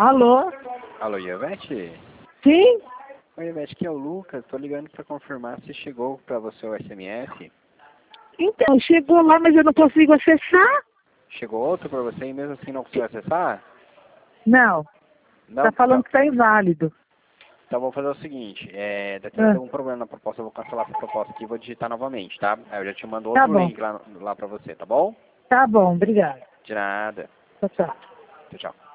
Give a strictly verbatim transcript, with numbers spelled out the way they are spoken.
Alô? Alô, Ivete? Sim? Oi, Ivete, aqui é o Lucas. Tô ligando pra confirmar se chegou pra você o S M S. Então, chegou lá, mas eu não consigo acessar? Chegou outro pra você e mesmo assim não conseguiu acessar? Não. Não? Tá falando Então, que tá inválido. então vou fazer o seguinte, é, deve ter Ah, algum problema na proposta, eu vou cancelar essa proposta aqui e vou digitar novamente, tá? Aí eu já te mando tá outro bom. link lá, lá pra você, tá bom? Tá bom, obrigada. De nada. Tchau, tchau. Tchau, tchau.